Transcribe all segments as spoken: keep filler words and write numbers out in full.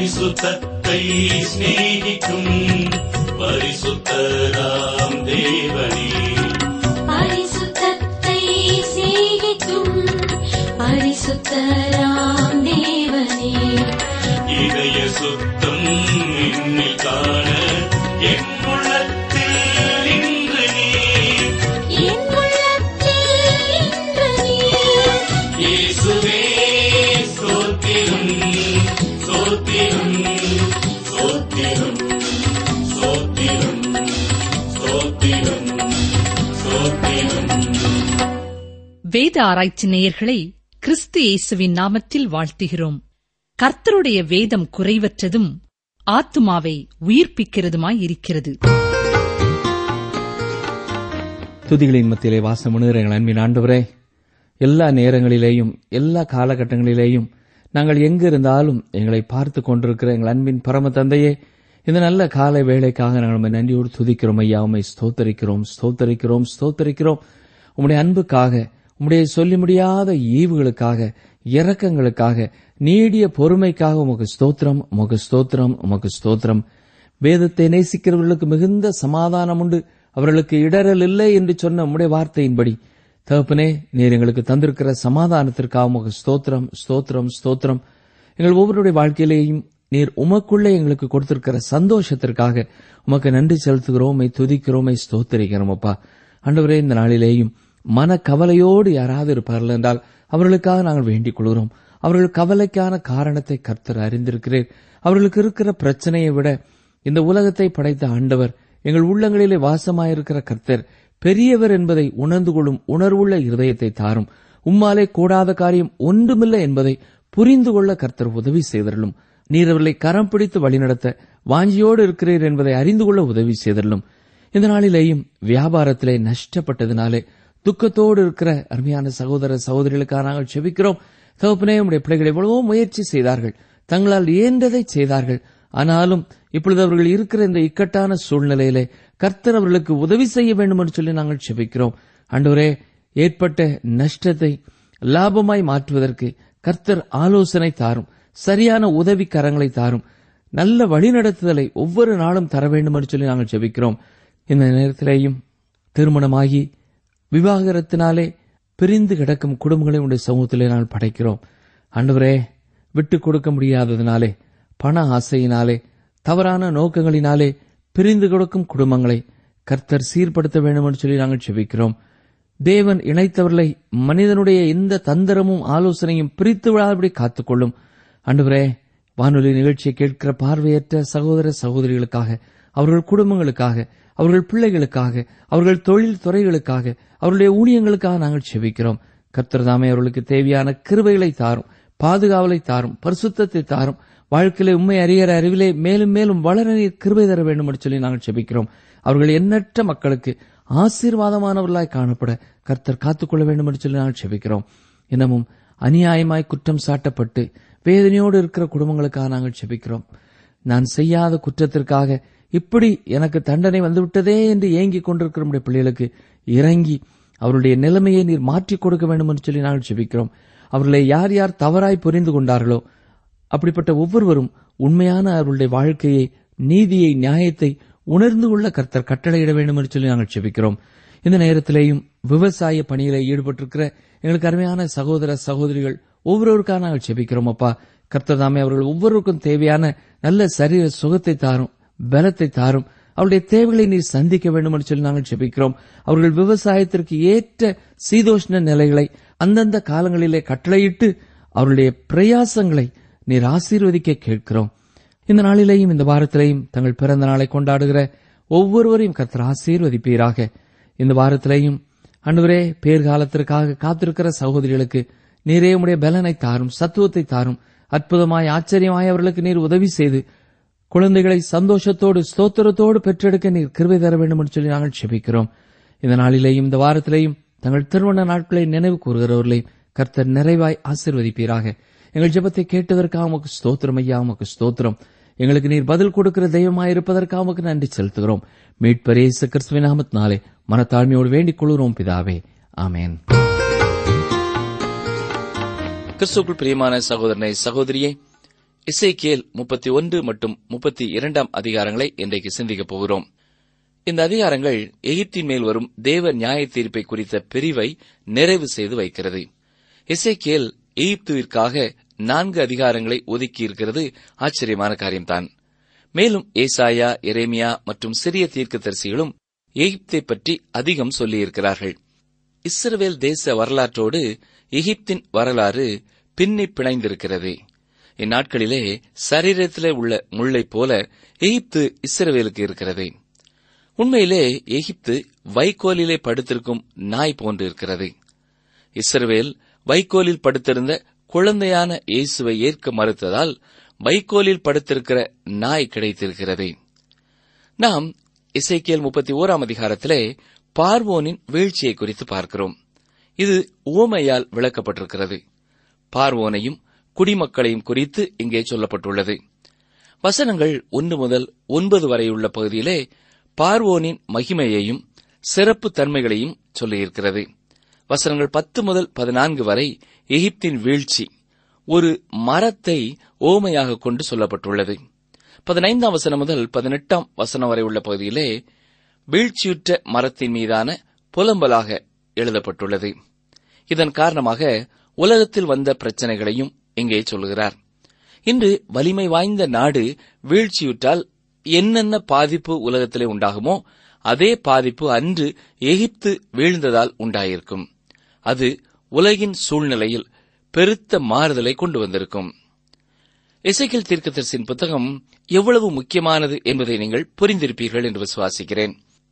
பரிசுத்தத்தை சிநேகிக்கும் பரிசுத்தராம் தேவனே, பரிசுத்தத்தை சிநேகிக்கும் பரிசுத்தராம் தேவனே, இதய சுத்தம் என்னில் காண என் உள்ளத்தில் இன்று நீர், என் உள்ளத்தில் இன்று நீர். இயேசுவே ஸ்தோத்திரம், ஸ்தோத்திரம், ஸ்தோத்திரம், ஸ்தோத்திரம், ஸ்தோத்திரம், ஸ்தோத்திரம். வேத ஆராய்ச்சி நேயர்களை கிறிஸ்து இயேசுவின் நாமத்தில் வாழ்த்துகிறோம். கர்த்தருடைய வேதம் குறைவற்றதும் ஆத்துமாவை உயிர்ப்பிக்கிறதுமாயிருக்கிறது. துதிகளின் மத்தியிலே வாசமுணுகிற எங்கள் அன்பின் ஆண்டவரே, எல்லா நேரங்களிலேயும் எல்லா காலகட்டங்களிலேயும் நாங்கள் எங்கிருந்தாலும் எங்களை பார்த்து கொண்டிருக்கிற எங்கள் அன்பின் பரம தந்தையே, இந்த நல்ல காலை வேளைக்காக நாங்கள் உம்மை நன்றியோடு துதிக்கிறோம் ஐயா. உம்மை ஸ்தோத்தரிக்கிறோம், ஸ்தோத்தரிக்கிறோம், ஸ்தோத்தரிக்கிறோம். உம்முடைய அன்புக்காக, உம்முடைய சொல்லி முடியாத ஈவுகளுக்காக, இரக்கங்களுக்காக, நீடிய பொறுமைக்காக உமக்கு ஸ்தோத்திரம், உமக்கு ஸ்தோத்திரம், உமக்கு ஸ்தோத்திரம். வேதத்தை நேசிக்கிறவர்களுக்கு மிகுந்த சமாதானம் உண்டு, அவர்களுக்கு இடரல் இல்லை என்று சொன்ன உம்முடைய வார்த்தையின்படி தகப்பனே, நீர் எங்களுக்கு தந்திருக்கிற சமாதானத்திற்காக உமக்கு ஸ்தோத்திரம், ஸ்தோத்திரம், ஸ்தோத்திரம். எங்கள் ஒவ்வொருடைய வாழ்க்கையிலேயும் நீர் உமக்குள்ளே எங்களுக்கு கொடுத்திருக்கிற சந்தோஷத்திற்காக உமக்கு நன்றி செலுத்துகிறோம், உம்மை துதிக்கிறோம், உம்மை ஸ்தோத்தரிக்கிறோம். அப்பா ஆண்டவரே, இந்த நாளிலேயும் மன கவலையோடு யாராவது இருப்பார்கள் என்றால் அவர்களுக்காக நாங்கள் வேண்டிக் கொள்கிறோம். அவர்கள் கவலைக்கான காரணத்தை கர்த்தர் அறிந்திருக்கிறீர். அவர்களுக்கு இருக்கிற பிரச்சனையை விட இந்த உலகத்தை படைத்த ஆண்டவர், எங்கள் உள்ளங்களிலே வாசமாயிருக்கிற கர்த்தர் பெரியவர் என்பதை உணர்ந்து கொள்ளும் உணர்வுள்ள இருதயத்தை தாரும். உம்மாலே கூடாத காரியம் ஒன்றுமில்லை என்பதை புரிந்து கொள்ள கர்த்தர் உதவி செய்தருளும். நீர் அவர்களை கரம் பிடித்து வழிநடத்த வாஞ்சியோடு இருக்கிறீர் என்பதை அறிந்து கொள்ள உதவி செய்தருளும். இந்த நாளிலேயும் வியாபாரத்திலே நஷ்டப்பட்டதினாலே துக்கத்தோடு இருக்கிற அருமையான சகோதர சகோதரிகளுக்காக நாங்கள் செபிக்கிறோம். தகப்பனே, உம்முடைய பிள்ளைகள் எவ்வளவோ முயற்சி செய்தார்கள், தங்களால் இயன்றதை செய்தார்கள். ஆனாலும் இப்பொழுது அவர்கள் இருக்கிற இந்த இக்கட்டான சூழ்நிலையிலே கர்த்தர் அவர்களுக்கு உதவி செய்ய வேண்டும் என்று சொல்லி நாங்கள் செபிக்கிறோம். ஆண்டவரே, ஏற்பட்ட நஷ்டத்தை லாபமாய் மாற்றுவதற்கு கர்த்தர் ஆலோசனை தாரும், சரியான உதவி கரங்களை தாரும், நல்ல வழிநடத்துதலை ஒவ்வொரு நாளும் தர வேண்டும் என்று சொல்லி நாங்கள் செபிக்கிறோம். இந்த நேரத்திலேயும் திருமணமாகி விவாகரத்தினாலே பிரிந்து கிடக்கும் குடும்பங்களை உடைய சமூகத்திலே நாங்கள் படைக்கிறோம். ஆண்டவரே, விட்டுக் கொடுக்க முடியாததினாலே, பண ஆசையினாலே, தவறான நோக்கங்களினாலே பிரிந்து கொடுக்கும் குடும்பங்களை கர்த்தர் சீர்படுத்த வேண்டும் என்று சொல்லி நாங்கள் செபிக்கிறோம். தேவன் இணைத்தவர்களை மனிதனுடைய எந்த தந்திரமும் ஆலோசனையும் பிரித்து விடாதபடி காத்துக்கொள்ளும். ஆண்டவரே, வானொலி நிகழ்ச்சியை கேட்கிற பார்வையற்ற சகோதர சகோதரிகளுக்காக, அவர்கள் குடும்பங்களுக்காக, அவர்கள் பிள்ளைகளுக்காக, அவர்கள் தொழில் துறைகளுக்காக, அவருடைய ஊழியங்களுக்காக நாங்கள் செபிக்கிறோம். கர்த்தர் தாமே அவர்களுக்கு தேவையான கிருபைகளை தாரும், பாதுகாவலை தாரும், பரிசுத்தத்தை தாரும். வாழ்க்கையிலே உண்மை அறிகிற அறிவிலே மேலும் மேலும் வளர நீர் கிருபை தர வேண்டும் என்று சொல்லி நாங்கள் செபிக்கிறோம். அவர்கள் எண்ணற்ற மக்களுக்கு ஆசீர்வாதமானவர்களாய் காணப்பட கர்த்தர் காத்துக்கொள்ள வேண்டும் என்று சொல்லி நாங்கள் செபிக்கிறோம். இன்னமும் அநியாயமாய் குற்றம் சாட்டப்பட்டு வேதனையோடு இருக்கிற குடும்பங்களுக்காக நாங்கள் செபிக்கிறோம். நான் செய்யாத குற்றத்திற்காக இப்படி எனக்கு தண்டனை வந்துவிட்டதே என்று ஏங்கிக் கொண்டிருக்கிற நம்முடைய பிள்ளைகளுக்கு இறங்கி அவருடைய நிலைமையை நீர் மாற்றிக் கொடுக்க வேண்டும் என்று சொல்லி நாங்கள் செபிக்கிறோம். அவர்களை யார் யார் தவறாய் புரிந்து கொண்டார்களோ அப்படிப்பட்ட ஒவ்வொருவரும் உண்மையான அவருடைய வாழ்க்கையை, நீதியை, நியாயத்தை உணர்ந்து கொள்ள கர்த்தர் கட்டளையிட வேண்டும் என்று சொல்லி நாங்கள் செபிக்கிறோம். இந்த நேரத்திலேயும் விவசாய பணியில ஈடுபட்டிருக்கிற எங்களுக்கு அருமையான சகோதர சகோதரிகள் ஒவ்வொருவருக்காக நாங்கள் செபிக்கிறோம். அப்பா கர்த்தர் தாமே அவர்கள் ஒவ்வொருவருக்கும் தேவையான நல்ல சரீர சுகத்தை தாரும், பலத்தை தாரும். அவருடைய தேவைகளை நீர் சந்திக்க வேண்டும் என்று சொல்லி நாங்கள் செபிக்கிறோம். அவர்கள் விவசாயத்திற்கு ஏற்ற சீதோஷ்ண நிலைகளை அந்தந்த காலங்களிலே கட்டளையிட்டு அவருடைய பிரயாசங்களை நீர் ஆசீர்வதிக்க கேட்கிறோம். இந்த நாளிலேயும் இந்த வாரத்திலேயும் தங்கள் பிறந்த நாளை கொண்டாடுகிற ஒவ்வொருவரையும் கர்த்தர் ஆசீர்வதிப்பீராக. இந்த வாரத்திலேயும் ஆண்டவரே, பேர்காலத்திற்காக காத்திருக்கிற சகோதரிகளுக்கு நீரே உம்முடைய பலனை தாரும், சத்துவத்தை தாரும். அற்புதமாய் ஆச்சரியமாய் அவர்களுக்கு நீர் உதவி செய்து குழந்தைகளை சந்தோஷத்தோடு ஸ்தோத்திரத்தோடு பெற்றெடுக்க நீர் கிருபை தர வேண்டும் என்று சொல்லி நாங்கள் செபிக்கிறோம். இந்த நாளிலேயும் இந்த வாரத்திலேயும் தங்கள் திருமண நாட்களை நினைவு கூறுகிறவர்களை கர்த்தர் நிறைவாய் ஆசீர்வதிப்பீராக. எங்கள் ஜெபத்தை கேட்டதற்காக உமக்கு ஸ்தோத்திரம் ஐயா, உமக்கு ஸ்தோத்திரம். எங்களுக்கு நீர் பதில் கொடுக்கிற தெய்வமாயிருப்பதற்காக உமக்கு நன்றி செலுத்துகிறோம். மீட்பர் இயேசு கிறிஸ்துவின் நாமத்தினாலே மனத்தாழ்மையோடு வேண்டிக் கொள்கிறோம் பிதாவே, ஆமென். கிறிஸ்துவுக்குள் பிரியமான சகோதரனே, சகோதரியே, எசேக்கியேல் முப்பத்தி ஒன்று மற்றும் முப்பத்தி இரண்டாம் அதிகாரங்களை இன்றைக்கு சிந்திக்கப் போகிறோம். இந்த அதிகாரங்கள் எகிப்தின் மேல் வரும் தேவ நியாய தீர்ப்பை குறித்த பிரிவை நிறைவு செய்து வைக்கிறது. எசேக்கியேல் எகிப்துவிற்காக நான்கு அதிகாரங்களை ஒதுக்கியிருக்கிறது ஆச்சரியமான காரியம்தான். மேலும் ஏசாயா, எரேமியா மற்றும் சிறிய தீர்க்கதரிசிகளும் எகிப்தை பற்றி அதிகம் சொல்லியிருக்கிறார்கள். இஸ்ரவேல் தேச வரலாற்றோடு எகிப்தின் வரலாறு பின்னி பிணைந்திருக்கிறது. இந்நாட்களிலே சரீரத்திலே உள்ள முள்ளைப் போல எகிப்து இஸ்ரவேலுக்கு இருக்கிறது. உண்மையிலே எகிப்து வைக்கோலிலே படுத்திருக்கும் நாய் போன்று இருக்கிறது. இஸ்ரவேல் வைக்கோலில் படுத்திருந்த குழந்தையான இயேசுவை ஏற்க மறுத்ததால் வைக்கோலில் படுத்திருக்கிற நாய் கிடைத்திருக்கிறது. நாம் எசேக்கியேல் முப்பத்தி ஓராம் அதிகாரத்திலே பார்வோனின் வீழ்ச்சியை குறித்து பார்க்கிறோம். இது உவமையால் விளக்கப்பட்டிருக்கிறது. பார்வோனையும் குடிமக்களையும் குறித்து இங்கே சொல்லப்பட்டுள்ளது. வசனங்கள் ஒன்று முதல் ஒன்பது வரையுள்ள பகுதியிலே பார்வோனின் மகிமையையும் சிறப்பு தன்மைகளையும் சொல்லியிருக்கிறது. வசனங்கள் பத்து முதல் பதினான்கு வரை எகிப்தின் வீழ்ச்சி ஒரு மரத்தை ஓமையாக கொண்டு சொல்லப்பட்டுள்ளது. பதினைந்தாம் வசனம் முதல் பதினெட்டாம் வசனம் வரை உள்ள பகுதியிலே வீழ்ச்சியுற்ற மரத்தின் மீதான புலம்பலாக எழுதப்பட்டுள்ளது. இதன் காரணமாக உலகத்தில் வந்த பிரச்சனைகளையும் இங்கே சொல்லுகிறார். இன்று வலிமை வாய்ந்த நாடு வீழ்ச்சியுற்றால் என்னென்ன பாதிப்பு உலகத்திலே உண்டாகுமோ அதே பாதிப்பு அன்று எகிப்து வீழ்ந்ததால் உண்டாயிருக்கும். அது உலகின் சூழ்நிலையில் பெருத்த மாறுதலை கொண்டு வந்திருக்கும். எசேக்கியேல் தீர்க்கதரிசியின் புத்தகம் எவ்வளவு முக்கியமானது என்பதை நீங்கள் புரிந்திருப்பீர்கள் என்று விசுவாசிக்கிறேன்.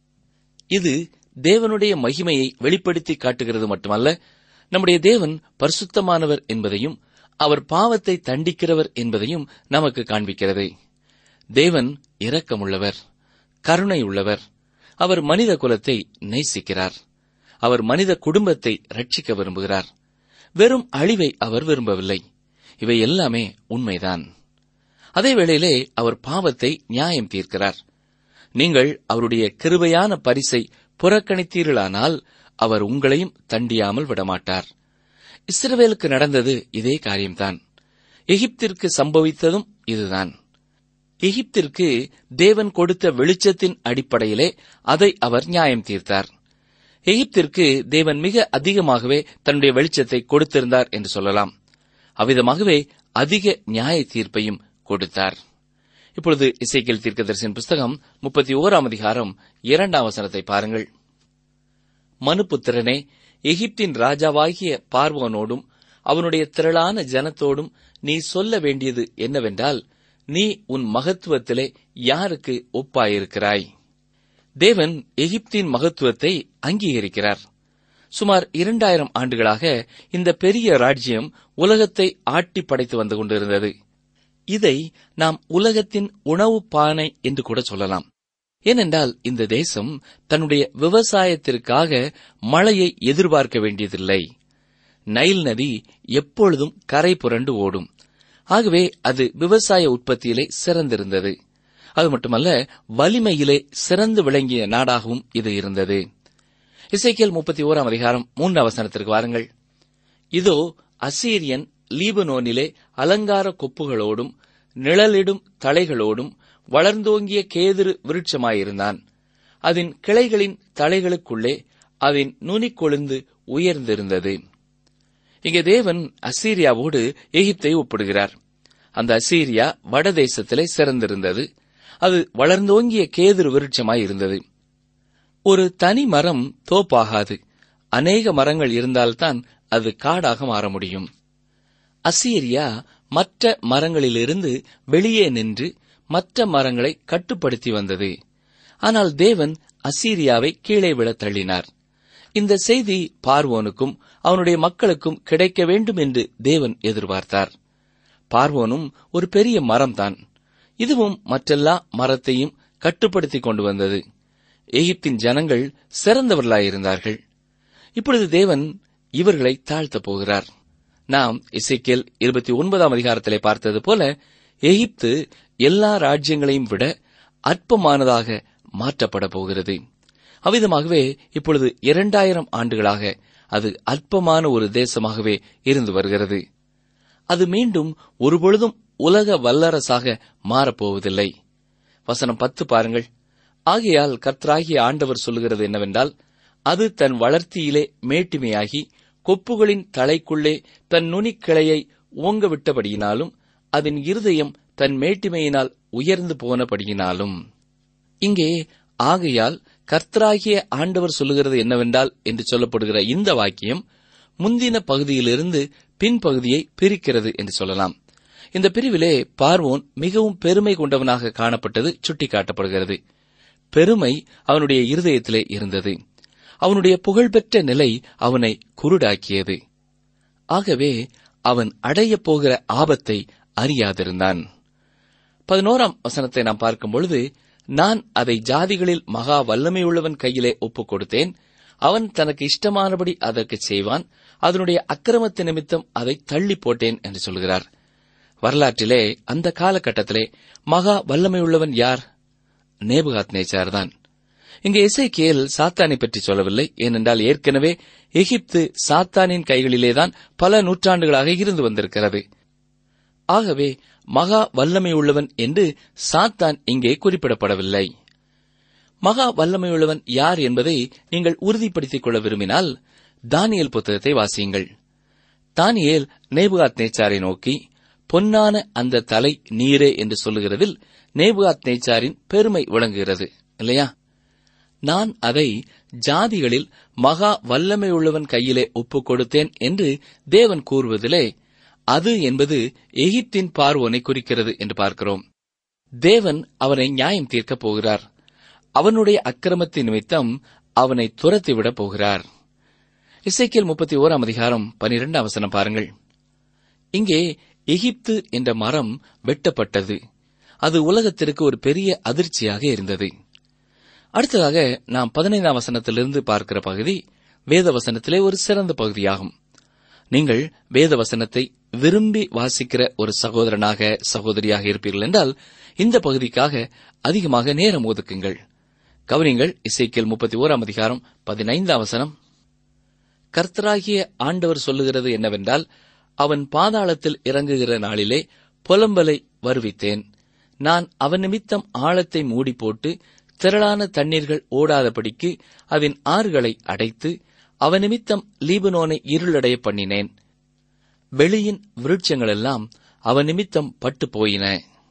இது தேவனுடைய மகிமையை வெளிப்படுத்தி காட்டுகிறது மட்டுமல்ல, நம்முடைய தேவன் பரிசுத்தமானவர் என்பதையும் அவர் பாவத்தை தண்டிக்கிறவர் என்பதையும் நமக்கு காண்பிக்கிறது. தேவன் இரக்கமுள்ளவர், கருணை உள்ளவர். அவர் மனித குலத்தை நேசிக்கிறார். அவர் மனித குடும்பத்தை ரட்சிக்க விரும்புகிறார். வெறும் அழிவை அவர் விரும்பவில்லை. இவை எல்லாமே உண்மைதான். அதே வேளையிலே அவர் பாவத்தை நியாயம் தீர்க்கிறார். நீங்கள் அவருடைய கிருபையான பரிசை புறக்கணித்தீர்களானால் அவர் உங்களையும் தண்டியாமல் விடமாட்டார். இஸ்ரவேலுக்கு நடந்தது இதே காரியம்தான். எகிப்திற்கு சம்பவித்ததும் இதுதான். எகிப்திற்கு தேவன் கொடுத்த வெளிச்சத்தின் அடிப்படையிலே அதை அவர் நியாயம் தீர்த்தார். எகிப்திற்கு தேவன் மிக அதிகமாகவே தன்னுடைய வெளிச்சத்தை கொடுத்திருந்தார் என்று சொல்லலாம். அவ்விதமாகவே அதிக நியாய தீர்ப்பையும் கொடுத்தார். இப்பொழுது எசேக்கியேல் தீர்க்கதரிசியின் புஸ்தகம் முப்பத்தி ஓராம் அதிகாரம் இரண்டாம் வசனத்தை பாருங்கள். மனுபுத்திரனே, எகிப்தின் ராஜாவாகிய பார்வோனோடும் அவனுடைய திரளான ஜனத்தோடும் நீ சொல்ல வேண்டியது என்னவென்றால், நீ உன் மகத்துவத்திலே யாருக்கு ஒப்பாயிருக்கிறாய்? தேவன் எகிப்தின் மகத்துவத்தை அங்கீகரிக்கிறார். சுமார் இரண்டாயிரம் ஆண்டுகளாக இந்த பெரிய ராஜ்யம் உலகத்தை ஆட்டி படைத்து வந்து கொண்டிருந்தது. இதை நாம் உலகத்தின் உணவு பானை என்று கூட சொல்லலாம். ஏனென்றால் இந்த தேசம் தன்னுடைய விவசாயத்திற்காக மழையை எதிர்பார்க்க வேண்டியதில்லை. நைல் நதி எப்பொழுதும் கரை புரண்டு ஓடும். ஆகவே அது விவசாய உற்பத்தியிலே சிறந்திருந்தது. அது மட்டுமல்ல, வலிமையிலே சிறந்து விளங்கிய நாடாகவும் இது இருந்தது. எசேக்கியேல் முப்பத்தி ஓராம் அதிகாரம் மூன்றாம் வசனத்திற்கு வாருங்கள். இதோ அசீரியன் லீபனோனிலே அலங்கார கொப்புகளோடும் நிழலிடும் தலைகளோடும் வளர்ந்தோங்கிய கேதுரு விருட்சமாயிருந்தான். அதன் கிளைகளின் தலைகளுக்குள்ளே அதன் நுனி கொழுந்து உயர்ந்திருந்தது. இங்கே தேவன் அசீரியாவோடு எகிப்தை ஒப்பிடுகிறார். அந்த அசீரியா வடதேசத்திலே சிறந்திருந்தது. அது வளர்ந்தோங்கிய கேதுரு விருட்சமாயிருந்தது. ஒரு தனி மரம் தோப்பாகாது. அநேக மரங்கள் இருந்தால்தான் அது காடாக மாற முடியும். அசீரியா மற்ற மரங்களிலிருந்து வெளியே நின்று மற்ற மரங்களை கட்டுப்படுத்தி வந்தது. ஆனால் தேவன் அசீரியாவை கீழே விழ தள்ளினார். இந்த செய்தி பார்வோனுக்கும் அவனுடைய மக்களுக்கும் கிடைக்க வேண்டும் என்று தேவன் எதிர்பார்த்தார். பார்வோனும் ஒரு பெரிய மரம்தான். இதுவும் மற்றெல்லா மரத்தையும் கட்டுப்படுத்திக் கொண்டு வந்தது. எகிப்தின் ஜனங்கள் சிறந்தவர்களாயிருந்தார்கள். இப்பொழுது தேவன் இவர்களை தாழ்த்தப் போகிறார். நாம் எசேக்கியேல் இருபத்தி ஒன்பதாம் அதிகாரத்திலே பார்த்தது போல எகிப்து எல்லா ராஜ்யங்களையும் விட அற்பமானதாக மாற்றப்பட போகிறது. அவ்விதமாகவே இப்பொழுது இரண்டாயிரம் ஆண்டுகளாக அது அற்பமான ஒரு தேசமாகவே இருந்து வருகிறது. அது மீண்டும் ஒருபொழுதும் உலக வல்லரசாக மாறப்போவதில்லை. வசனம் பத்து பாருங்கள். ஆகையால் கர்த்தராகிய ஆண்டவர் சொல்லுகிறது என்னவென்றால், அது தன் வளர்த்தியிலே மேட்டிமையாகி கொப்புகளின் தலைக்குள்ளே தன் நுனிக்கிளையை ஓங்கவிட்டபடியினாலும் அதன் இருதயம் தன் மேட்டிமையினால் உயர்ந்து போனபடியினாலும். இங்கே ஆகையால் கர்த்தராகிய ஆண்டவர் சொல்லுகிறது என்னவென்றால் என்று சொல்லப்படுகிற இந்த வாக்கியம் முந்தின பகுதியிலிருந்து பின்பகுதியை பிரிக்கிறது என்று சொல்லலாம். இந்த பிரிவிலே பார்வோன் மிகவும் பெருமை கொண்டவனாக காணப்பட்டது சுட்டிக்காட்டப்படுகிறது. பெருமை அவனுடைய இருதயத்திலே இருந்தது. அவனுடைய புகழ்பெற்ற நிலை அவனை குருடாக்கியது. ஆகவே அவன் அடையப் போகிற ஆபத்தை அறியாதிருந்தான். பதினோராம் வசனத்தை நாம் பார்க்கும் பொழுது, நான் அதை ஜாதிகளில் மகா வல்லமையுள்ளவன் கையிலே ஒப்புக் கொடுத்தேன். அவன் தனக்கு இஷ்டமானபடி அதற்கு செய்வான். அதனுடைய அக்கிரமத்து நிமித்தம் அதை தள்ளி போட்டேன் என்று சொல்கிறார். வரலாற்றிலே அந்த காலகட்டத்திலே மகா வல்லமையுள்ளவன் யார்? நேபுகாத்நேச்சார் தான். இங்கே எசேக்கியேல் சாத்தானை பற்றி சொல்லவில்லை. ஏனென்றால் ஏற்கனவே எகிப்து சாத்தானின் கைகளிலேதான் பல நூற்றாண்டுகளாக இருந்து வந்திருக்கிறது. ஆகவே மகா வல்லமையுள்ளவன் என்று சாத்தான் இங்கே குறிப்பிடப்படவில்லை. மகா வல்லமையுள்ளவன் யார் என்பதை நீங்கள் உறுதிப்படுத்திக் கொள்ள விரும்பினால் தானியேல் புத்தகத்தை வாசியுங்கள். தானியேல் நேபுகாத்நேச்சாரை நோக்கி, பொன்னான அந்த தலை நீரே என்று சொல்லுகிறதில் நேபுகாத்நேச்சாரின் பெருமை விளங்குகிறது இல்லையா? நான் அதை ஜாதிகளில் மகா வல்லமையுள்ளவன் கையிலே ஒப்புக் கொடுத்தேன் என்று தேவன் கூறுவதிலே அது என்பது எகிப்தின் பார்வோனை குறிக்கிறது என்று பார்க்கிறோம். தேவன் அவனை நியாயம் தீர்க்கப் போகிறார். அவனுடைய அக்கிரமத்தின் நிமித்தம் அவனை துரத்திவிடப் போகிறார். எசேக்கியேல் முப்பத்தி ஓராம் அதிகாரம் பனிரெண்டாம் வசனம் பாருங்கள். இங்கே எகிப்து என்ற மரம் வெட்டப்பட்டது. அது உலகத்திற்கு ஒரு பெரிய அதிர்ச்சியாக இருந்தது. அடுத்ததாக நாம் பதினைந்தாம் வசனத்திலிருந்து பார்க்கிற பகுதி வேத வசனத்திலே ஒரு சிறந்த பகுதியாகும். நீங்கள் வேத வசனத்தை விரும்பி வாசிக்கிற ஒரு சகோதரனாக சகோதரியாக இருப்பீர்கள் என்றால் இந்த பகுதிக்காக அதிகமாக நேரம் ஒதுக்குங்கள். கவனிங்கள். எசேக்கியேல் முப்பத்தி ஓராம் அதிகாரம் பதினைந்தாம் வசனம். கர்த்தராகிய ஆண்டவர் சொல்லுகிறது என்னவென்றால், அவன் பாதாளத்தில் இறங்குகிற நாளிலே புலம்பலை வருவித்தேன். நான் அவன் நிமித்தம் ஆழத்தை மூடி போட்டு திரளான தண்ணீர்கள் ஓடாதபடிக்கு அதன் ஆறுகளை அடைத்து அவன் நிமித்தம் லீபனோனை இருளடைய பண்ணினேன். வெளியின் விருட்சங்களெல்லாம் அவன் நிமித்தம் பட்டு போயின.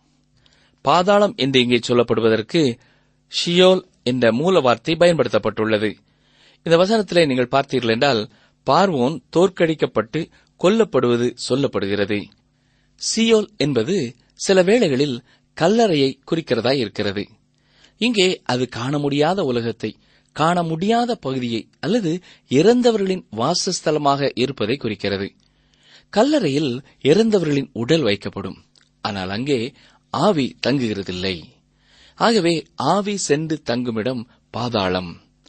பாதாளம் என்று இங்கே சொல்லப்படுவதற்கு ஷியோல் என்ற மூல வார்த்தை பயன்படுத்தப்பட்டுள்ளது. இந்த வசனத்திலே நீங்கள் பார்த்தீர்கள் என்றால் பார்வோன் தோற்கடிக்கப்பட்டு கொல்லப்படுவது சொல்லப்படுகிறது. சியோல் என்பது சில வேளைகளில் கல்லறையை குறிக்கிறதாய் இருக்கிறது. இங்கே அது காண முடியாத உலகத்தை, காண முடியாத பகுதியை அல்லது இறந்தவர்களின் வாசஸ்தலமாக இருப்பதை குறிக்கிறது. கல்லறையில் இறந்தவர்களின் உடல் வைக்கப்படும், ஆனால் அங்கே ஆவி தங்குகிறதில்லை. ஆகவே ஆவி சென்று தங்குமிடம் பாதாளம்.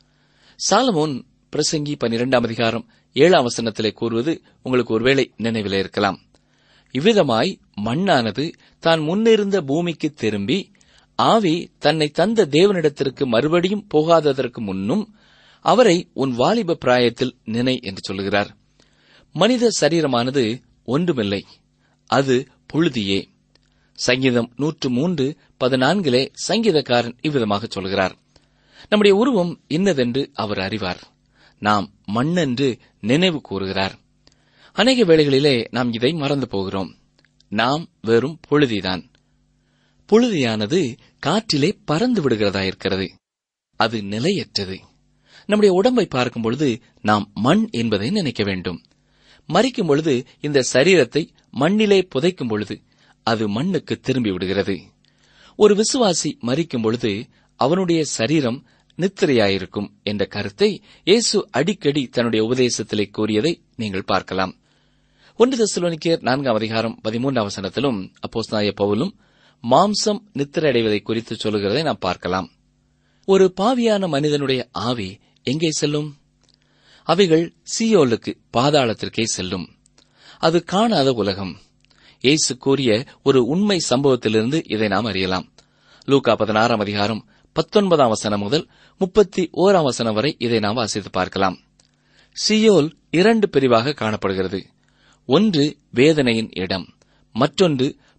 சாலமோன் பிரசங்கி பனிரெண்டாம் அதிகாரம் ஏழாம் வசனத்திலே கூறுவது உங்களுக்கு ஒருவேளை நினைவிலே இருக்கலாம். இவ்விதமாய் மண்ணானது தான் முன்னிருந்த பூமிக்கு திரும்பி ஆவி தன்னை தந்த தேவனிடத்திற்கு மறுபடியும் போகாததற்கு முன்னும் அவரை உன் வாலிப பிராயத்தில் நினை என்று சொல்லுகிறார். மனித சரீரமானது ஒன்றுமில்லை, அது புழுதியே. சங்கீதம் நூற்று மூன்று பதினான்கிலே சங்கீதக்காரன் இவ்விதமாக சொல்கிறார், நம்முடைய உருவம் இன்னதென்று அவர் அறிவார், நாம் மண்ணென்று நினைவு கூறுகிறார். அநேக வேளைகளிலே நாம் இதை மறந்து போகிறோம். நாம் வெறும் புழுதிதான். புழுதியானது காற்றிலே பறந்து விடுகிறதாயிருக்கிறது. அது நிலையற்றது. நம்முடைய உடம்பை பார்க்கும் பொழுது நாம் மண் என்பதை நினைக்க வேண்டும். மரிக்கும் பொழுது இந்த சரீரத்தை மண்ணிலே புதைக்கும் பொழுது அது மண்ணுக்கு திரும்பி விடுகிறது. ஒரு விசுவாசி மரிக்கும் பொழுது அவனுடைய சரீரம் நித்திரையாயிருக்கும் என்ற கருத்தை இயேசு அடிக்கடி தன்னுடைய உபதேசத்திலே கூறியதை நீங்கள் பார்க்கலாம். ஒன்று தெசலோனிக்கேயர் நான்காம் அதிகாரம் பதிமூன்றாம் வசனத்திலும் அப்போஸ்தலனாகிய பவுலும் மாம்சம் நித்திரையடைவதை குறித்து சொல்லுகிறதை நாம் பார்க்கலாம். ஒரு பாவியான மனிதனுடைய ஆவி எங்கே செல்லும்? அவைகள் சியோலுக்கு, பாதாளத்திற்கே செல்லும். அது காணாத உலகம். இயேசு கூறிய ஒரு உண்மை சம்பவத்திலிருந்து இதை நாம் அறியலாம். லூக்கா பதினாறாம் அதிகாரம் பத்தொன்பதாம் வசனம் முதல் முப்பத்தி ஓராம் வசனம் வரை இதை நாம் வாசித்து பார்க்கலாம். சியோல் இரண்டு பிரிவாக காணப்படுகிறது. ஒன்று வேதனையின் இடம், மற்றொன்று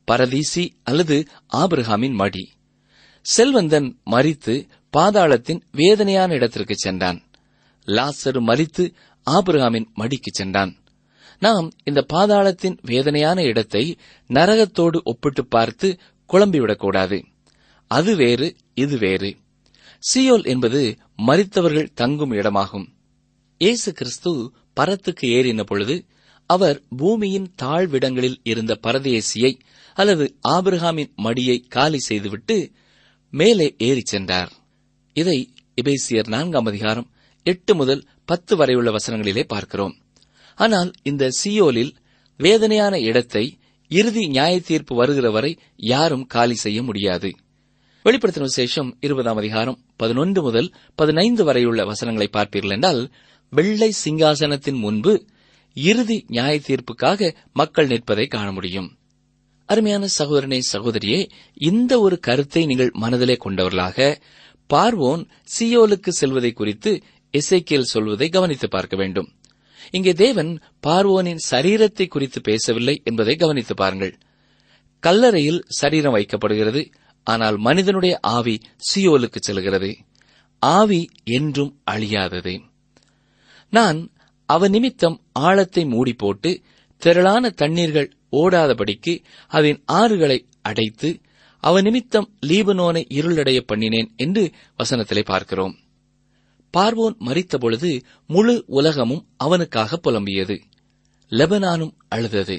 பரதீசி அல்லது ஆபிரகாமின் மடி. செல்வந்தன் மரித்து பாதாளத்தின் வேதனையான இடத்திற்கு சென்றான். லாசரு மரித்து ஆபிரகாமின் மடிக்கு சென்றான். நாம் இந்த பாதாளத்தின் வேதனையான இடத்தை நரகத்தோடு ஒப்பிட்டு பார்த்து குழம்பிவிடக்கூடாது. அது வேறு, இது வேறு. சியோல் என்பது மரித்தவர்கள் தங்கும் இடமாகும். இயேசு கிறிஸ்து பரத்துக்கு ஏறின பொழுது அவர் பூமியின் தாழ்விடங்களில் இருந்த பரதேசியை அல்லது ஆபிரகாமின் மடியை காலி செய்துவிட்டு மேலே ஏறிச் சென்றார். இதை எபேசியர் நான்காம் அதிகாரம் எட்டு முதல் பத்து வரையுள்ள வசனங்களிலே பார்க்கிறோம். ஆனால் இந்த சியோலில் வேதனையான இடத்தை இறுதி நியாய தீர்ப்பு வருகிற வரை யாரும் காலி செய்ய முடியாது. வெளிப்படுத்தின விசேஷம் இருபதாம் அதிகாரம் பதினொன்று முதல் பதினைந்து வரையுள்ள வசனங்களை பார்ப்பீர்கள் என்றால், வெள்ளை சிங்காசனத்தின் முன்பு இறுதி நியாய தீர்ப்புக்காக மக்கள் நிற்பதை காண முடியும். அருமையான சகோதரனே, சகோதரியே, இந்த ஒரு கருத்தை நீங்கள் மனதிலே கொண்டவர்களாக பார்வோன் சியோலுக்கு செல்வதை குறித்து எசேக்கியேல் சொல்வதை கவனித்து பார்க்க வேண்டும். இங்கே தேவன் பார்வோனின் சரீரத்தை குறித்து பேசவில்லை என்பதை கவனித்து பாருங்கள். கல்லறையில் சரீரம் வைக்கப்படுகிறது, ஆனால் மனிதனுடைய ஆவி சியோலுக்கு செல்கிறது. ஆவி என்றும் அழியாதது. நான் அவன் நிமித்தம் ஆழத்தை மூடி போட்டு திரளான தண்ணீர்கள் ஓடாதபடிக்கு அதன் ஆறுகளை அடைத்து அவன் நிமித்தம் லீபனோனை இருளடைய பண்ணினேன் என்று வசனத்திலே பார்க்கிறோம். பார்வோன் மரித்தபொழுது முழு உலகமும் அவனுக்காக புலம்பியது. லெபனானும் அழுதது.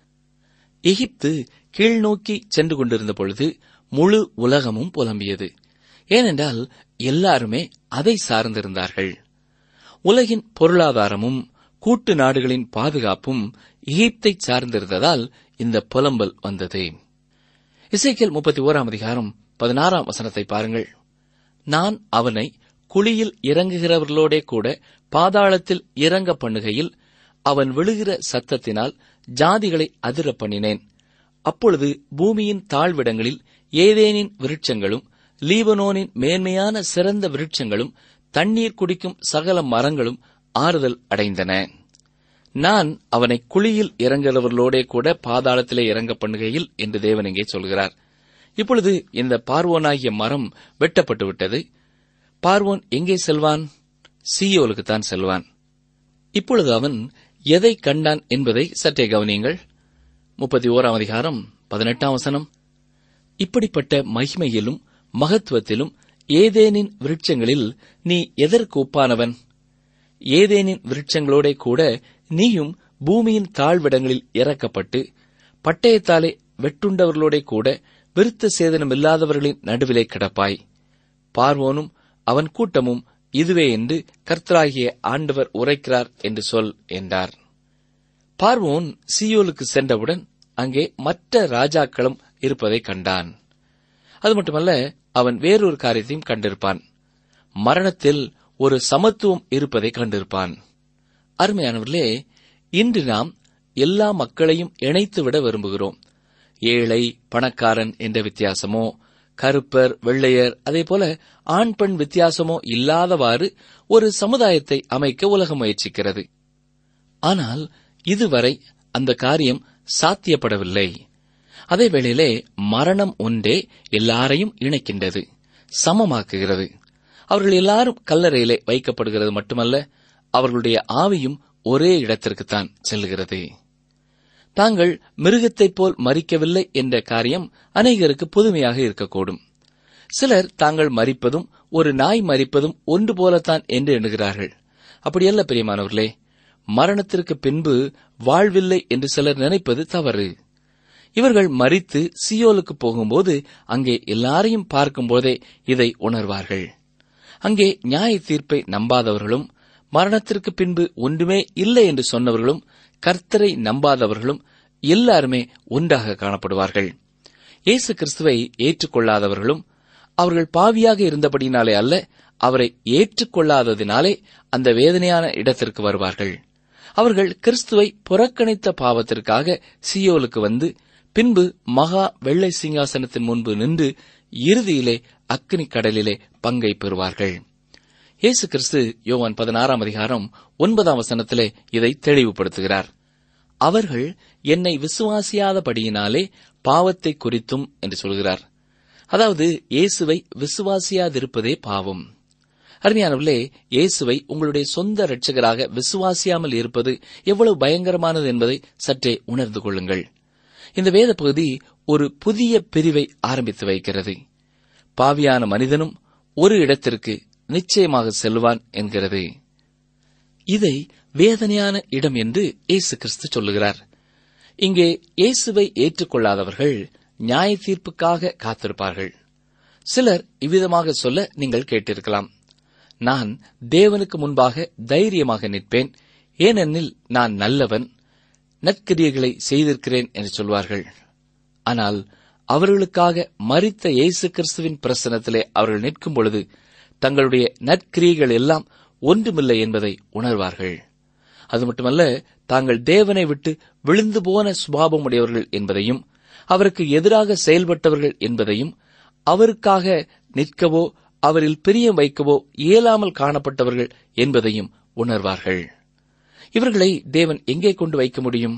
எகிப்து கீழ்நோக்கி சென்று கொண்டிருந்த பொழுது முழு உலகமும் புலம்பியது. ஏனென்றால் எல்லாருமே அதை சார்ந்திருந்தார்கள். உலகின் பொருளாதாரமும் கூட்டு நாடுகளின் பாதுகாப்பும் எகிப்தை சார்ந்திருந்ததால் இந்த புலம்பல் வந்தது. எசேக்கியேல் முப்பத்தி ஓராம் அதிகாரம் பதினாறாம் வசனத்தை பாருங்கள். நான் அவனை குழியில் இறங்குகிறவர்களோடே கூட பாதாளத்தில் இறங்க பண்ணுகையில் அவன் விழுகிற சத்தத்தினால் ஜாதிகளை அதிர பண்ணினேன். அப்பொழுது பூமியின் தாழ்விடங்களில் ஏதேனின் விருட்சங்களும் லீபனோனின் மேன்மையான சிறந்த விருட்சங்களும் தண்ணீர் குடிக்கும் சகல மரங்களும் ஆறுதல் அடைந்தன. நான் அவனை குழியில் இறங்குகிறவர்களோடே கூட பாதாளத்திலே இறங்க பண்ணுகையில் என்று தேவன் இங்கே சொல்கிறார். இப்பொழுது இந்த பார்வோனாகிய மரம் வெட்டப்பட்டு விட்டது. பார்வோன் எங்கே செல்வான்? சியோலுக்குத்தான் செல்வான். இப்பொழுது அவன் எதை கண்டான் என்பதை சற்றே கவனியுங்கள். முப்பத்தி ஓராம் அதிகாரம் பதினெட்டாம் வசனம். இப்படிப்பட்ட மகிமையிலும் மகத்துவத்திலும் ஏதேனின் விருட்சங்களில் நீ எதற்கு ஒப்பானவன்? ஏதேனின் விருட்சங்களோட கூட நீயும் பூமியின் தாழ்விடங்களில் இறக்கப்பட்டு பட்டயத்தாலே வெட்டுண்டவர்களோட கூட விருத்த சேதனமில்லாதவர்களின் நடுவிலே கிடப்பாய். பார்வோனும் அவன் கூட்டமும் இதுவே என்று கர்த்தராகிய ஆண்டவர் உரைக்கிறார் என்று சொல் என்றார். பார்வோன் சியோலுக்கு சென்றவுடன் அங்கே மற்ற ராஜாக்களும் இருப்பதை கண்டான். அது மட்டுமல்ல, அவன் வேறொரு காரியத்தையும் கண்டிருப்பான். மரணத்தில் ஒரு சமத்துவம் இருப்பதை கண்டிருப்பான். அருமையானவர்களே, இன்று நாம் எல்லா மக்களையும் இணைத்துவிட விரும்புகிறோம். ஏழை பணக்காரன் என்ற வித்தியாசமோ, கருப்பர் வெள்ளையர், அதே போல ஆண் பெண் வித்தியாசமோ இல்லாதவாறு ஒரு சமுதாயத்தை அமைக்க உலகம் முயற்சிக்கிறது. ஆனால் இதுவரை அந்த காரியம் சாத்தியப்படவில்லை. அதே வேளையிலே மரணம் ஒன்றே எல்லாரையும் இணைக்கின்றது, சமமாக்குகிறது. அவர்கள் எல்லாரும் கல்லறையிலே வைக்கப்படுகிறது மட்டுமல்ல, அவர்களுடைய ஆவியும் ஒரே இடத்திற்குத்தான் செல்கிறது. தாங்கள் மிருகத்தைப் போல் மரிக்கவில்லை என்ற காரியம் அநேகருக்கு புதுமையாக இருக்கக்கூடும். சிலர் தாங்கள் மரிப்பதும் ஒரு நாய் மரிப்பதும் ஒன்று போலத்தான் என்று எண்ணுகிறார்கள். அப்படியல்ல பிரியமானவர்களே. மரணத்திற்கு பின்பு வாழ்வில்லை என்று சிலர் நினைப்பது தவறு. இவர்கள் மரித்து சியோலுக்கு போகும்போது அங்கே எல்லாரையும் பார்க்கும்போதே இதை உணர்வார்கள். அங்கே நியாய தீர்ப்பை நம்பாதவர்களும், மரணத்திற்கு பின்பு ஒன்றுமே இல்லை என்று சொன்னவர்களும், கர்த்தரை நம்பாதவர்களும் எல்லாருமே ஒன்றாக காணப்படுவார்கள். இயேசு கிறிஸ்துவை ஏற்றுக்கொள்ளாதவர்களும், அவர்கள் பாவியாக இருந்தபடினாலே அல்ல, அவரை ஏற்றுக்கொள்ளாததினாலே அந்த வேதனையான இடத்திற்கு வருவார்கள். அவர்கள் கிறிஸ்துவை புறக்கணித்த பாவத்திற்காக சியோலுக்கு வந்து பின்பு மகா வெள்ளை சிங்காசனத்தின் முன்பு நின்று இறுதியிலே அக்கினி கடலிலே பங்கை பெறுவார்கள். இயேசு கிறிஸ்து யோவான் பதினாறாம் அதிகாரம் ஒன்பதாம் வசனத்திலே இதை தெளிவுபடுத்துகிறார். அவர்கள் என்னை விசுவாசியாதபடியினாலே பாவத்தை குறித்தும் என்று சொல்கிறார். அதாவது இயேசுவை விசுவாசியாதிருப்பதே பாவம். அருமையானவர்களே, இயேசுவை உங்களுடைய சொந்த இரட்சகராக விசுவாசியாமல் இருப்பது எவ்வளவு பயங்கரமானது என்பதை சற்றே உணர்ந்து கொள்ளுங்கள். இந்த வேத பகுதி ஒரு புதிய பிரிவை ஆரம்பித்து வைக்கிறது. பாவியான மனிதனும் ஒரு இடத்திற்கு நிச்சயமாக செல்வான் என்கிறது. இதை வேதனையான இடம் என்று இயேசு கிறிஸ்து சொல்லுகிறார். இங்கே இயேசுவை ஏற்றுக்கொள்ளாதவர்கள் நியாய தீர்ப்புக்காக காத்திருப்பார்கள். சிலர் இவ்விதமாக சொல்ல நீங்கள் கேட்டிருக்கலாம், நான் தேவனுக்கு முன்பாக தைரியமாக நிற்பேன், ஏனெனில் நான் நல்லவன், நற்கிரியைகளை செய்திருக்கிறேன் என்று சொல்வார்கள். ஆனால் அவர்களுக்காக மரித்த இயேசு கிறிஸ்துவின் பிரசன்னத்திலே அவர்கள் நிற்கும் பொழுது தங்களுடைய நற்கிரியைகள் எல்லாம் ஒன்றுமில்லை என்பதை உணர்வார்கள். அது மட்டுமல்ல, தாங்கள் தேவனை விட்டு விழுந்து போன சுபாவம் உடையவர்கள் என்பதையும், அவருக்கு எதிராக செயல்பட்டவர்கள் என்பதையும், அவருக்காக நிற்கவோ அவரில் பிரியம் வைக்கவோ இயலாமல் காணப்பட்டவர்கள் என்பதையும் உணர்வார்கள். இவர்களை தேவன் எங்கே கொண்டு வைக்க முடியும்?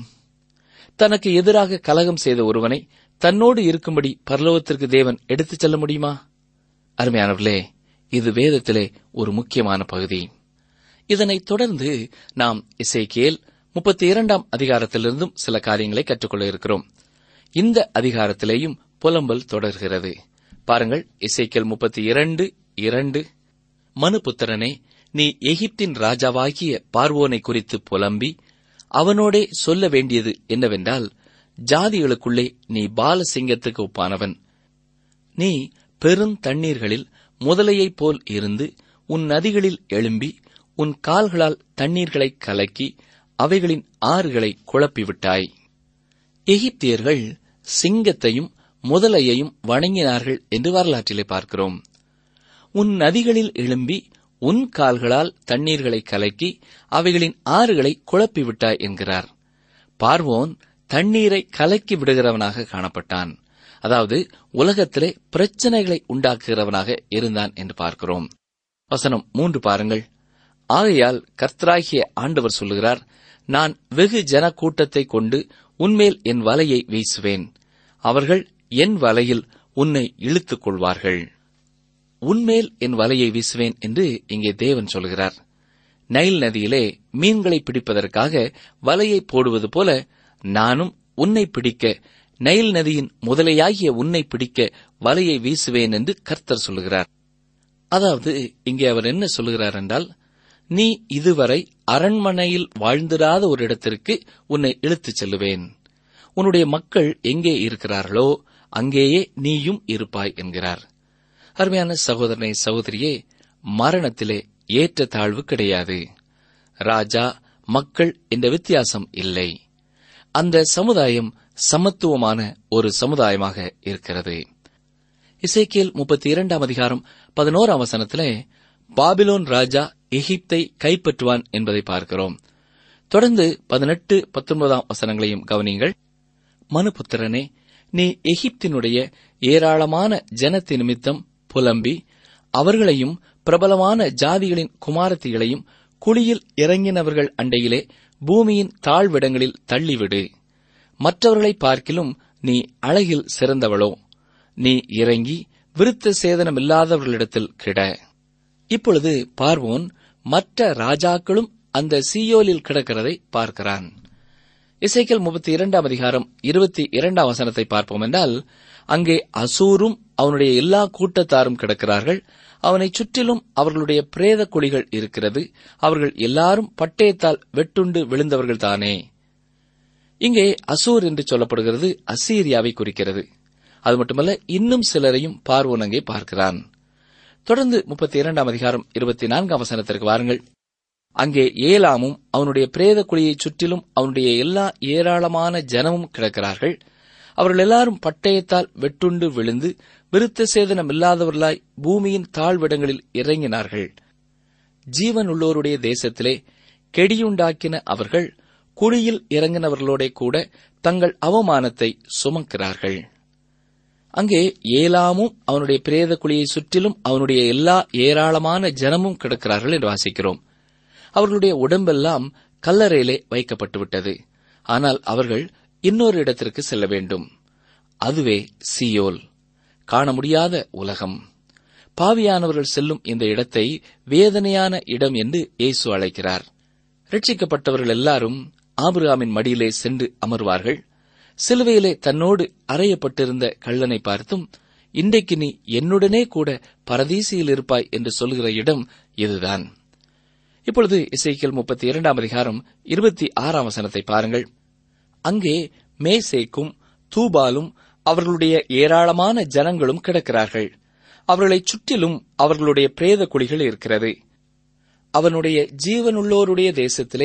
தனக்கு எதிராக கலகம் செய்த ஒருவனை தன்னோடு இருக்கும்படி பரலோகத்திற்கு தேவன் எடுத்துச் செல்ல முடியுமா? அருமையானவர்களே, இது வேதத்திலே ஒரு முக்கியமான பகுதி. இதனைத் தொடர்ந்து நாம் எசேக்கியேல் முப்பத்தி இரண்டாம் அதிகாரத்திலிருந்தும் சில காரியங்களை கற்றுக்கொள்ள இருக்கிறோம். இந்த அதிகாரத்திலேயும் புலம்பல் தொடர்கிறது. பாருங்கள், எசேக்கியேல் முப்பத்தி இரண்டு இரண்டு. மனுபுத்திரனே, நீ எகிப்தின் ராஜாவாகிய பார்வோனை குறித்து புலம்பி அவனோடே சொல்ல வேண்டியது என்னவென்றால், ஜாதிகளுக்குள்ளே நீ பாலசிங்கத்துக்கு ஒப்பானவன். நீ பெருந்தண்ணீர்களில் முதலையைப் போல் இருந்து உன் நதிகளில் எழும்பி உன் கால்களால் தண்ணீர்களை கலக்கி அவைகளின் ஆறுகளை குழப்பிவிட்டாய். எகிப்தியர்கள் சிங்கத்தையும் முதலையையும் வணங்கினார்கள் என்று வரலாற்றிலே பார்க்கிறோம். உன் நதிகளில் எழும்பி உன் கால்களால் தண்ணீர்களை கலக்கி அவைகளின் ஆறுகளை குழப்பிவிட்டாய் என்கிறார். பார்வோன் தண்ணீரை கலக்கி விடுகிறவனாக காணப்பட்டான். அதாவது உலகத்திலே பிரச்சனைகளை உண்டாக்குகிறவனாக இருந்தான் என்று பார்க்கிறோம். வசனம் மூன்று பாருங்கள். ஆகையால் கர்த்தராகிய ஆண்டவர் சொல்லுகிறார், நான் வெகு ஜன கூட்டத்தை கொண்டு உன்மேல் என் வலையை வீசுவேன், அவர்கள் என் வலையில் உன்னை இழுத்துக் கொள்வார்கள். உன்மேல் என் வலையை வீசுவேன் என்று இங்கே தேவன் சொல்கிறார். நைல் நதியிலே மீன்களை பிடிப்பதற்காக வலையை போடுவது போல நானும் உன்னை பிடிக்க, நைல் நதியின் முதலையாகிய உன்னை பிடிக்க வலையை வீசுவேன் என்று கர்த்தர் சொல்லுகிறார். அதாவது இங்கே அவர் என்ன சொல்லுகிறார் என்றால், நீ இதுவரை அரண்மனையில் வாழ்ந்திராத ஒரு இடத்திற்கு உன்னை இழுத்துச் செல்லுவேன். உன்னுடைய மக்கள் எங்கே இருக்கிறார்களோ அங்கேயே நீயும் இருப்பாய் என்கிறார். அருமையான சகோதரனை சகோதரியே, மரணத்திலே ஏற்ற தாழ்வு கிடையாது. ராஜா மக்கள் என்ற வித்தியாசம் இல்லை. அந்த சமுதாயம் சமத்துவமான ஒரு சமுதாயமாக இருக்கிறது. எசேக்கியேல் முப்பத்தி இரண்டாம் அதிகாரம் பதினோராம் வசனத்திலே பாபிலோன் ராஜா எகிப்தை கைப்பற்றுவான் என்பதை பார்க்கிறோம். தொடர்ந்து பதினெட்டு பத்தொன்பதாம் வசனங்களையும் கவனியுங்கள். மனுபுத்திரனே, நீ எகிப்தினுடைய ஏராளமான ஜனத்தி நிமித்தம் புலம்பி அவர்களையும் பிரபலமான ஜாதிகளின் குமாரத்திகளையும் குழியில் இறங்கினவர்கள் அண்டையிலே பூமியின் தாழ்விடங்களில் தள்ளிவிடு. மற்றவர்களை பார்க்கிலும் நீ அழகில் சிறந்தவளோ, நீ இறங்கி விருத்த சேதனமில்லாதவர்களிடத்தில் கிட. இப்பொழுது பார்வோன் மற்ற ராஜாக்களும் அந்த சீயோலில் கிடக்கிறதை பார்க்கிறான். எசேக்கியேல் முப்பத்தி இரண்டாம் அதிகாரம் இருபத்தி இரண்டாம் வசனத்தை பார்ப்போம் என்றால், அங்கே அசூரும் அவனுடைய எல்லா கூட்டத்தாரும் கிடக்கிறார்கள். அவனைச் சுற்றிலும் அவர்களுடைய பிரேத குழிகள் இருக்கிறது. அவர்கள் எல்லாரும் பட்டயத்தால் வெட்டுண்டு விழுந்தவர்கள் தானே. இங்கே அசூர் என்று சொல்லப்படுகிறது அசீரியாவை குறிக்கிறது. அது மட்டுமல்ல, இன்னும் சிலரையும் பார்வோன் அங்கே பார்க்கிறான். தொடர்ந்து முப்பத்தி இரண்டாம் அதிகாரம் இருபத்தி நான்காம் வசனத்திற்கு வாருங்கள். அங்கே ஏலாமும் அவனுடைய பிரேத குழியைச் சுற்றிலும் அவனுடைய எல்லா ஏராளமான ஜனமும் கிடக்கிறார்கள். அவர்கள் எல்லாரும் பட்டயத்தால் வெட்டுண்டு விழுந்து விருத்த சேதனம் இல்லாதவர்களாய் பூமியின் தாழ்விடங்களில் இறங்கினார்கள். ஜீவன் உள்ளோருடைய தேசத்திலே கெடியுண்டாக்கின அவர்கள் குழியில் இறங்கினவர்களோட கூட தங்கள் அவமானத்தை சுமக்கிறார்கள். அங்கே ஏலாமும் அவனுடைய பிரேத குழியை சுற்றிலும் அவனுடைய எல்லா ஏராளமான ஜனமும் கிடக்கிறார்கள் என்று வாசிக்கிறோம். அவர்களுடைய உடம்பெல்லாம் கல்லறையிலே வைக்கப்பட்டுவிட்டது. ஆனால் அவர்கள் இன்னொரு இடத்திற்கு செல்ல வேண்டும். அதுவே சியோல், காண முடியாத உலகம். பாவியானவர்கள் செல்லும் இந்த இடத்தை வேதனையான இடம் என்று இயேசு அழைக்கிறார். ரட்சிக்கப்பட்டவர்கள் எல்லாரும் ஆபிரகாமின் மடியிலே சென்று அமர்வார்கள். சிலுவையிலே தன்னோடு அறையப்பட்டிருந்த கள்ளனை பார்த்தும், இன்றைக்கு நீ என்னுடனே கூட பரதீசியில் இருப்பாய் என்று சொல்கிற இடம் இதுதான். இப்பொழுது எசேக்கியேல் முப்பத்தி இரண்டாம் அதிகாரம் இருபத்தி ஆறாம் வசனத்தை பாருங்கள். அங்கே மேசேக்கும் தூபாலும் அவர்களுடைய ஏராளமான ஜனங்களும் கிடக்கிறார்கள். அவர்களைச் சுற்றிலும் அவர்களுடைய பிரேத குழிகள் இருக்கிறது. அவனுடைய ஜீவனுள்ளோருடைய தேசத்திலே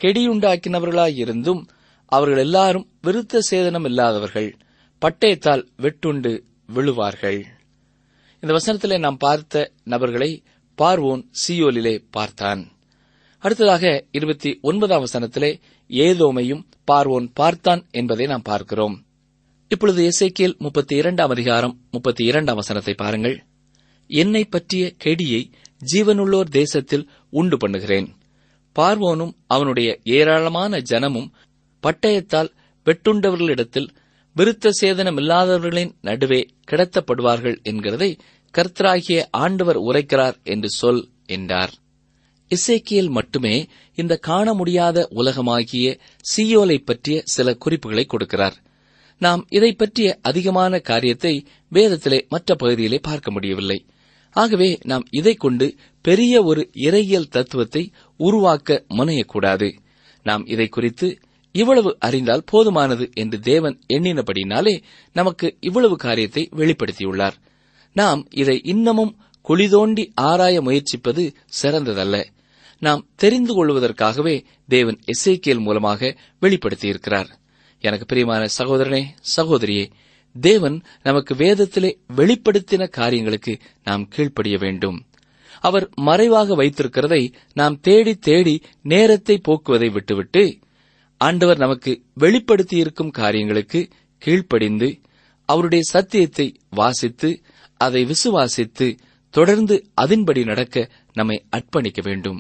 கெடியுண்டாக்கினவர்களாயிருந்தும் அவர்கள் எல்லாரும் விருத்த சேதனம் இல்லாதவர்கள், பட்டயத்தால் வெட்டுண்டு விழுவார்கள். இந்த வசனத்திலே நாம் பார்த்த நபர்களை பார்வோன் சியோலிலே பார்த்தான். அடுத்ததாக இருபத்தி ஒன்பதாம் வசனத்திலே ஏதோமையும் பார்வோன் பார்த்தான் என்பதை நாம் பார்க்கிறோம். இப்பொழுது எசேக்கியேல் முப்பத்தி இரண்டாம் அதிகாரம் முப்பத்தி இரண்டாம் வசனத்தை பாருங்கள். என்னை பற்றிய கெடியை ஜீவனுள்ளோர் தேசத்தில் உண்டு பண்ணுகிறேன். பார்வோனும் அவனுடைய ஏராளமான ஜனமும் பட்டயத்தால் வெட்டுண்டவர்களிடத்தில் விருத்த சேதனம் இல்லாதவர்களின் நடுவே கிடத்தப்படுவார்கள் என்கிறதை கர்த்தராகிய ஆண்டவர் உரைக்கிறார் என்று சொல் என்றார். எசேக்கியேல் மட்டுமே இந்த காண முடியாத உலகமாகிய சியோலை பற்றிய சில குறிப்புகளை கொடுக்கிறார். நாம் இதை பற்றிய அதிகமான காரியத்தை வேதத்திலே மற்ற பகுதியிலே பார்க்க முடியவில்லை. ஆகவே நாம் இதை கொண்டு பெரிய ஒரு இறையியல் தத்துவத்தை உருவாக்க முனையக்கூடாது. நாம் இதை குறித்து இவ்வளவு அறிந்தால் போதுமானது என்று தேவன் எண்ணினபடினாலே நமக்கு இவ்வளவு காரியத்தை வெளிப்படுத்தியுள்ளார். நாம் இதை இன்னமும் குழிதோண்டி ஆராய முயற்சிப்பது சிறந்ததல்ல. நாம் தெரிந்து கொள்வதற்காகவே தேவன் எசேக்கியேல் மூலமாக வெளிப்படுத்தியிருக்கிறார். எனக்கு பிரியமான சகோதரனே, சகோதரியே, தேவன் நமக்கு வேதத்திலே வெளிப்படுத்தின காரியங்களுக்கு நாம் கீழ்ப்படிய வேண்டும். அவர் மறைவாக வைத்திருக்கிறதை நாம் தேடி தேடி நேரத்தை போக்குவதை விட்டுவிட்டு ஆண்டவர் நமக்கு வெளிப்படுத்தியிருக்கும் காரியங்களுக்கு கீழ்ப்படிந்து அவருடைய சத்தியத்தை வாசித்து அதை விசுவாசித்து தொடர்ந்து அதன்படி நடக்க நம்மை அர்ப்பணிக்க வேண்டும்.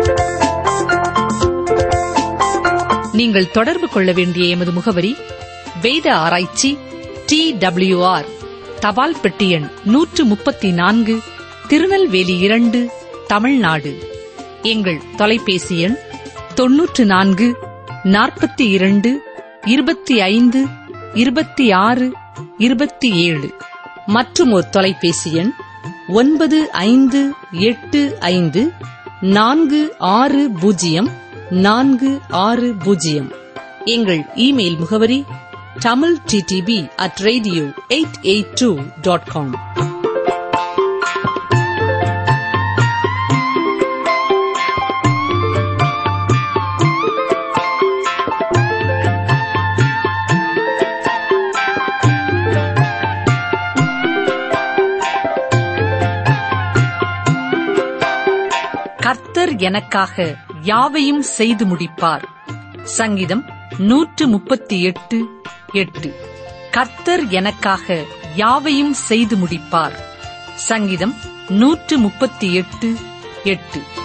நீங்கள் தொடர்பு கொள்ள வேண்டிய எமது முகவரி: வேத ஆராய்ச்சி, டி டபிள்யூ ஆர், தபால் பெட்டி எண் நூற்று முப்பத்தி நான்கு, திருநெல்வேலி இரண்டு, தமிழ்நாடு. எங்கள் தொலைபேசி எண் தொன்னூற்று நான்கு நாற்பத்தி இரண்டு இருபத்தி ஐந்து இருபத்தி ஆறு இருபத்தி ஏழு. மற்றும் ஒரு தொலைபேசி எண் ஒன்பது ஐந்து எட்டு ஐந்து நான்கு ஆறு பூஜ்ஜியம் நான்கு ஆறு பூஜ்ஜியம். எங்கள் இமெயில் முகவரி Tamil DTP at radio eight eight two dot com. கர்த்தர் எனக்காக யாவையும் செய்து முடிப்பார். சங்கீதம் நூற்று முப்பத்தி எட்டு எட்டு. கர்த்தர் எனக்காக யாவையும் செய்து முடிப்பார். சங்கீதம் நூற்று முப்பத்தி எட்டு எட்டு.